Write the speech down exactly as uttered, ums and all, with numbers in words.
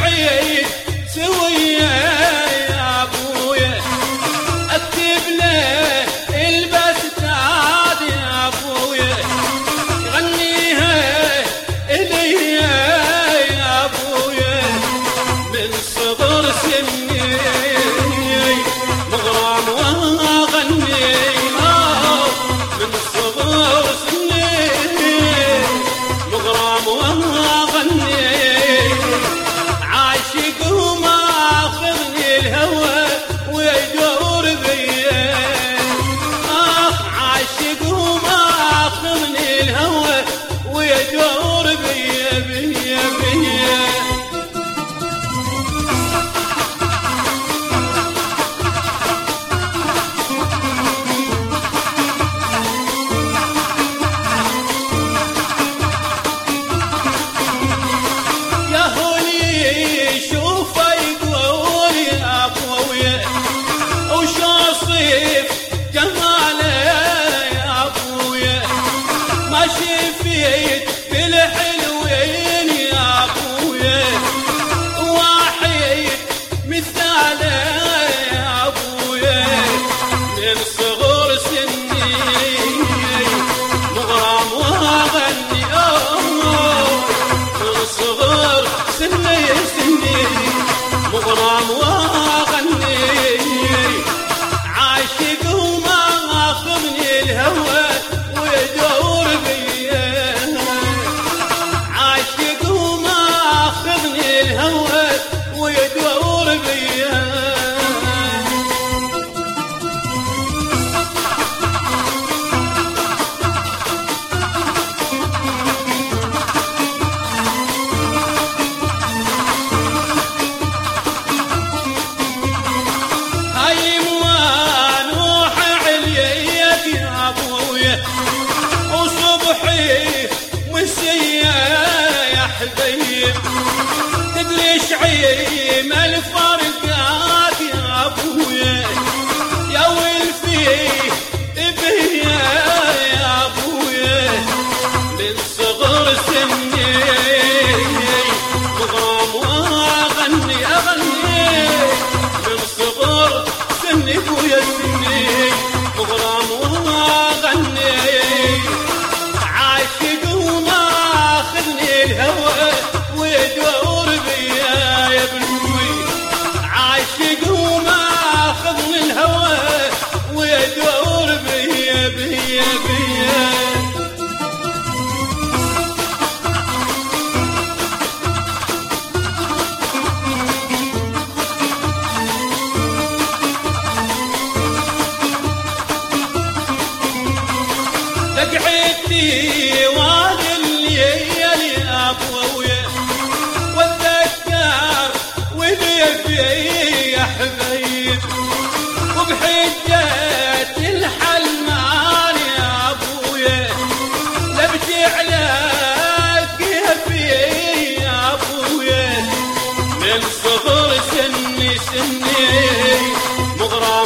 العيد سوية يا ابويا، اكتب له البستات يا ابويا، غنيها الي يا ابويا، من صغر سني مغرم واغني، من صغر سني مغرم واغني، عاشق وماخذني الهوى ويدور بيا، اخ عاشق وماخذني الهوى ويدور بيا بيا بيا. ما شفيت بالحلوين يا ابويا واحد مثاله يا ابويا، من صغر سني مغرم واغني، من صغر سني سني مغرم واغني، عاشق وما اخذني الهوى ويدور بيا، عاشق وما اخذني الهوى ويدور بيا. هايم ونوح عليك يا ابويا، وصبحي مسيا يا حبيب، تدري شعيم الفرقات يا ابويا، يا ولفي بيا يا ابويا، من صغر سني مغرم واغني اغني، من صغر سني ابويا سني مغرم واغني، عاشق وماخذني الهوى ويدور بيا يا بنوي، عاشق وماخذني الهوى ويدور بيا بيا بيا. لقعدتي والليل يا ابويا، والذكر وليفي يا حبيب، وبحجة الحلمان يا ابويا، لبت على كيفي يا ابويا، من صغر سني سني مغرم